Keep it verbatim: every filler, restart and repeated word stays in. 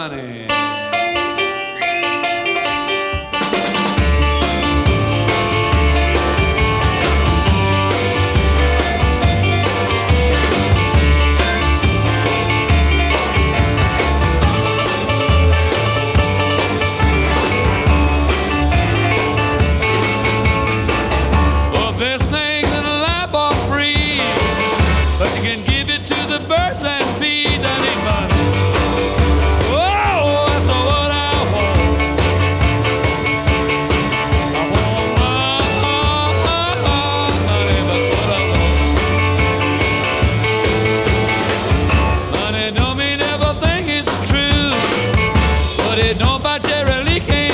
Money. Well, best things in life are free, but you can give it to the birds and bees. I need money. Oh, that's what I want. I want money, that's what I want. Money don't mean everything is true, but it don't buy Jerry Lee King.